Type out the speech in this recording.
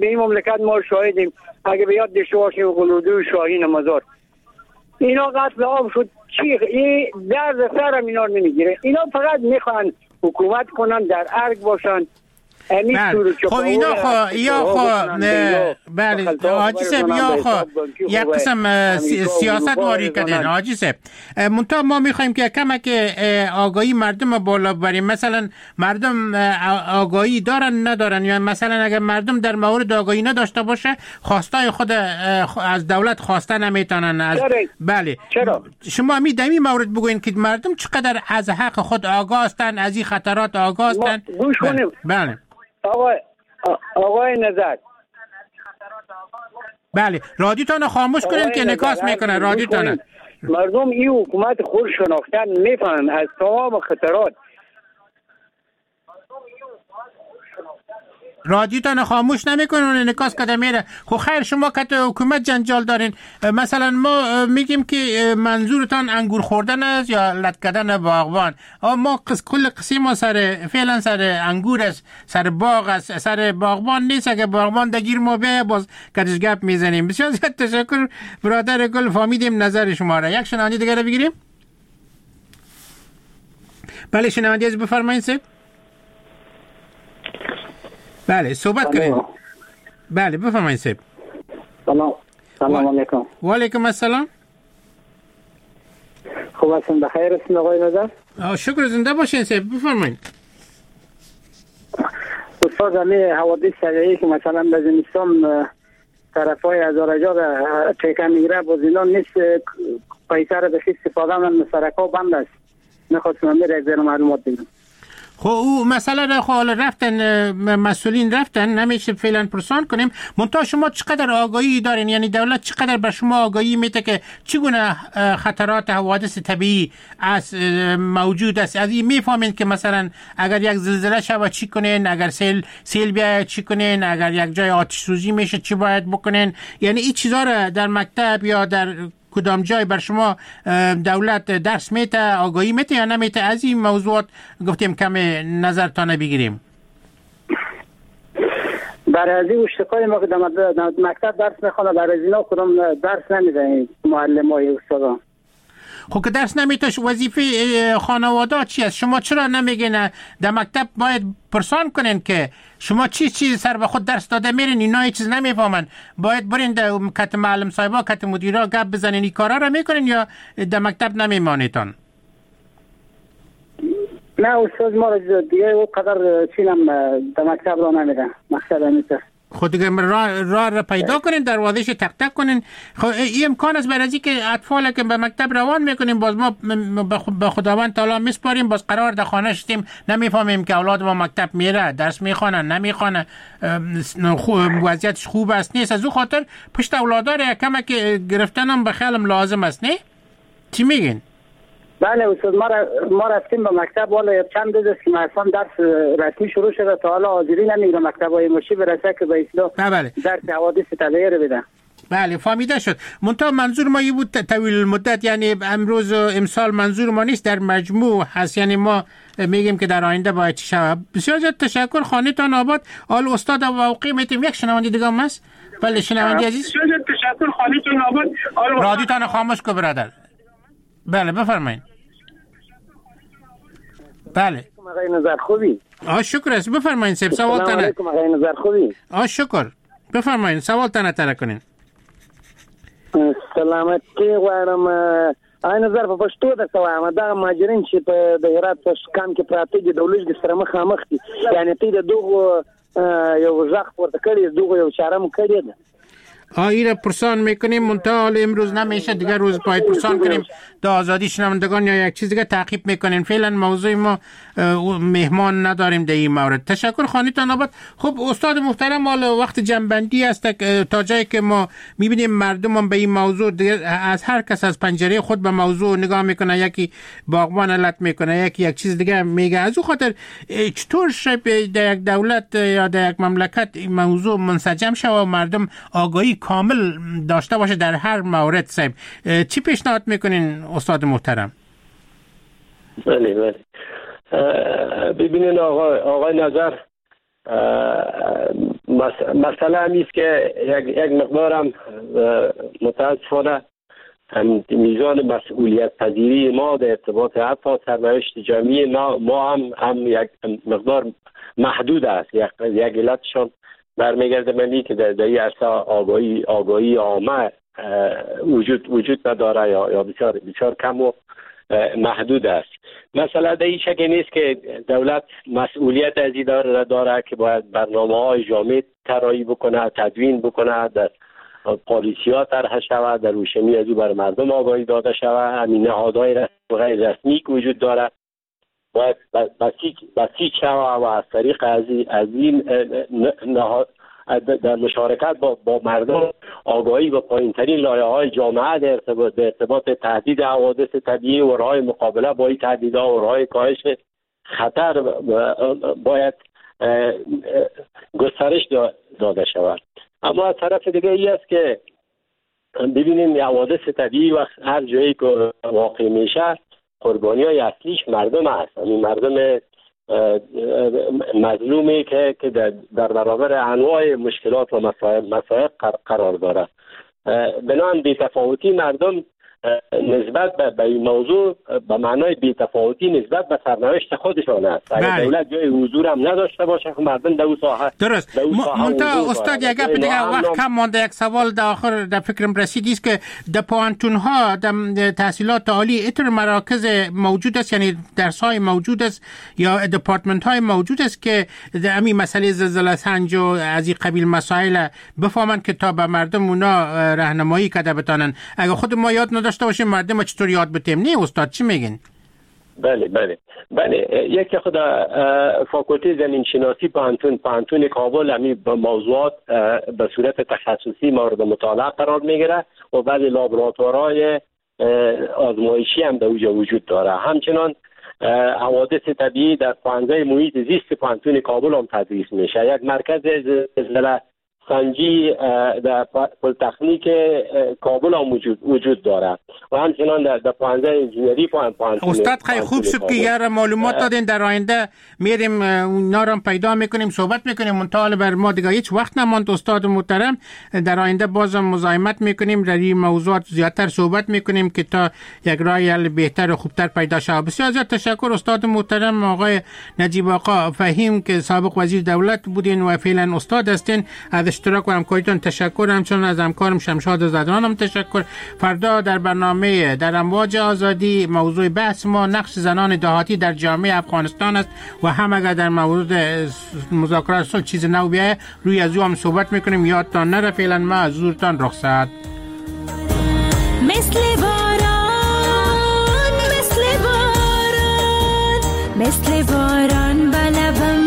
به این مملکت ما شاهدیم. اگه به یاد داشته باشیم قلودوی شاهین مزار، اینا قتل عام شد. چی این درد سرم اینا رو نمیگیره. اینا فقط میخوان حکومت کنن، در ارگ باشن. خب اینا بله حاجی صاحب یا یک قسم سیاست واری کردن حاجی صاحب. منتها ما میخوایم که کمک آگاهی مردم بالا ببریم. مثلا مردم آگاهی دارن ندارن، یا مثلا اگر مردم در مورد آگاهی نداشته باشه خواستای خود از دولت خواسته نمیتونن. بله چرا؟ شما می دمی مورد بگوین که مردم چقدر از حق خود آگاه هستند، از این خطرات آگاه هستند. بله آقای نظر، بله رادیوتان خاموش کنین که انعکاس میکنه رادیوتان. مردم این حکومت خود شناختن میفهمن از تمام خطرات. رادیوتان خاموش نمیکنن و انعکاس کده میره. خب خیر شما که حکومت جنجال دارین، مثلا ما میگیم که منظورتان انگور خوردن است یا لط کردن باغبان. ما کل قصه ما فعلا سر انگور است، سر باغ است، سر باغبان نیست. اگه باغبان دگیر ما به باز کدش گپ میزنیم. بسیار زیاد تشکر برادر گل، فهمیدیم نظر شما را. یک شنونده دیگه رو بگیریم. بله شنونده از بفرمایید سب. بله صحبت کنید. بله بفرمایید سب. سلام علیکم. و علیکم السلام. خوب هستین؟ بخیر هستین آقای نظر؟ شکر، زنده باشین سب، بفرمایید. استاد علی حوادث طبیعی که مثلا به زمستان طرفای هزارجا تکه میگیره باز اینا نیست، پیسه رو به استفاده من سرکا بند است. میخواستم میره یک ذره معلومات بگم. خب او مسئله را حالا رفتن مسئولین رفتن، نمیشه فعلا پرسان کنیم. منتها شما چقدر آگاهی دارین؟ یعنی دولت چقدر بر شما آگاهی میده که چگونه خطرات حوادث طبیعی از موجود است؟ از این میفهمین که مثلا اگر یک زلزله شود چی کنین، اگر سیل بیاید چی کنین، اگر یک جای آتش سوزی میشه چی باید بکنین؟ یعنی این چیزا را در مکتب یا در کدام جای بر شما دولت درس میته، آگاهی میته یا نمیته؟ از این موضوعات گفتیم کم نظرتان بگیریم. برای از این اشتکای ما که در مکتب درس میخوانه، برای از اینا کدام درس نمیده معلم های استادان. خب که درس نمیتوش وظیفه خانواده چی است؟ شما چرا نمیگین در مکتب باید پرسان کنین که شما چی سر به خود درس داده میرین؟ اینا هیچ چیز نمیفهمن، باید برین در کت معلم صاحبا کت مدیرا گپ بزنین. این کارا رو میکنین یا در مکتب نمیمانیتان؟ نه استاد ما دیگه او قدر چینم در مکتب را نمیدن. مکتب نمیده. خود دیگه راه پیدا کنین، دروازه‌اش تک تک کنین. خب این امکان است برای که اطفال که به مکتب روان میکنیم باز ما به خداوند تعالی میسپاریم، باز قرار در خانه شدیم نمیفهمیم که اولاد ما مکتب میره، درس میخوانه نمیخوانه، وضعیتش خوب است نیست. از او خاطر پشت اولادار کم که گرفتنم به خیالم لازم است. نه چی میگین؟ بله استاد، ما رفتیم به مکتب، والا چند روز که مثلا درس رسمی شروع شده تا حالا حاضری نمیگیره مکتبای مشی برسه که به اصلاح درس حوادث طبیعی رو بدن. بله فهمیده شد. منتها منظور ما این بود طویل المدت، یعنی امروز و امسال منظور ما نیست، در مجموع هست. یعنی ما میگیم که در آینده باید چی شود. بسیار زیاد تشکر، خانه‌تان آباد. آل استاد واقعی میتیم. یک شنونده دیگه هم هست. بله شنونده عزیز. بسیار زیاد تشکر، خانه‌تان آباد. رادیوتان خاموش کن برادر. بله بفرمایید. بله آقای نظر خوبی؟ شکر است، بفرمایید سب سوال تنه. سلام علیکم آقای نظر خوبی؟ شکر، بفرمایید سوال تنه تره کنین. سلامتی غواړم. آقای نظر په پښتو د سوام دا ماجرین چې په د هرات په کام کې پراته دي د ولج سره مخامخ دي، یعنی ته د دوغو یو ځخ ورته کړی، دوغو یو چارم کړی ده. ایره پرسان میکنیم، منتها امروز نمیشه، دیگر روز باید پرسان کنیم در آزادی شنوندگان یا یک چیز دیگه تعقیب میکنین. فعلا موضوع ما مهمان نداریم در این مورد. تشکر، خانه‌تان آباد. خب استاد محترم، حالا وقت جنبندی است تا جایی که ما میبینیم مردم هم به این موضوع از هر کس از پنجره خود به موضوع نگاه میکنه، یکی باغبان علت میکنه، یکی یک چیز دیگه میگه. از اون خاطر چطور در یک دولت یا در یک مملکت این موضوع منسجم شود و مردم آگاهی کامل داشته باشه در هر مورد؟ صاحب چی پیشنهاد میکنین استاد محترم؟ بله ببینین آقای نظر، مسئله همیست که یک مقدارم متاسفانه میزان مسئولیت پذیری ما در ارتباط حتی سرنوشت جمعی ما هم یک مقدار محدود است. یک علتشان برمیگرده منی که در این عرصه آگاهی عامه وجود نداره یا بسیار کم و محدود است. مثلا در این شک نیست که دولت مسئولیت از این داره که باید برنامه‌های جامع طراحی بکنه، تدوین بکنه، در پالیسی ها طرح شود، در روشنی از او بر مردم آگاهی داده شود. همین نهادهای رسمی و غیر رسمی که وجود داره باید بسیج شود و از طریق از این نهاد در مشارکت با مردم آگاهی با پایین‌ترین لایه‌های جامعه در ارتباط تهدید حوادث طبیعی و راه مقابله با این تهدیدها و راه کاهش خطر باید گسترش داده شود. اما از طرف دیگه ای است که ببینیم حوادث طبیعی و هر جایی که واقع میشه قربانی‌های اصلیش مردم هست. این مردم مظلومی که در برابر انواع مشکلات و مسائل قرار داره. بنابراین بی‌تفاوتی مردم نسبت به این موضوع به معنای بی‌تفاوتی نسبت به سرنوشت خودشان است. اگر دولت جای حضور هم نداشته باشه مردم در اون ساحه درست. منتها استاد یک گپ دیگه وقت کم مانده، یک سوال در آخر در فکرم رسید است که در پوهنتون ها در تحصیلات عالی اینطور مراکز موجود است، یعنی درس های موجود است یا دپارتمنت های موجود است که در همین مسئله زلزله سنج و از این قبیل مسائل بفهمن که تا به مردم اونا راهنمایی کرده بتانن. اگر خود ما یاد نداشته باشیم مردم چطور یاد بتیم؟ نه استاد چی میگین؟ بله یکی خود فاکولته زمین شناسی پوهنتون کابل همین موضوعات به صورت تخصصی مورد مطالعه قرار میگیره و بعضی لابراتوارهای آزمایشی هم در اونجا وجود داره. همچنان حوادث طبیعی در پوهنځی محیط زیست پوهنتون کابل هم تدریس میشه. یک مرکز زلزله سنجی در پلی‌تکنیک کابل هم وجود داره و همچنان در پوهنځی انجینری پوهنتون. استاد خیلی خوب شد که یه معلومات دادین. در آینده میریم اونا رو پیدا میکنیم، صحبت میکنیم. منتها بر ما دیگه هیچ وقت نماند استاد محترم. در آینده بازم مزاحمت میکنیم، در این موضوعات زیادتر صحبت میکنیم که تا یک راه حل بهتر و خوبتر پیدا شود. بسیار زیاد تشکر استاد محترم آقای نجیب آقا فهیم که سابق وزیر دولت بودین و فعلا استاد هستین. از اشتراک و همکاریتون تشکر. همچنان از همکارم شمشاد زدانم تشکر. فردا در برنامه در امواج آزادی موضوع بحث ما نقش زنان دهاتی در جامعه افغانستان است و هم اگر در مورد مذاکرات صلح چیز نو بیایه روی از او هم صحبت میکنیم. یادتان نره فعلا ما از حضورتان رخصت. مثل باران بلبم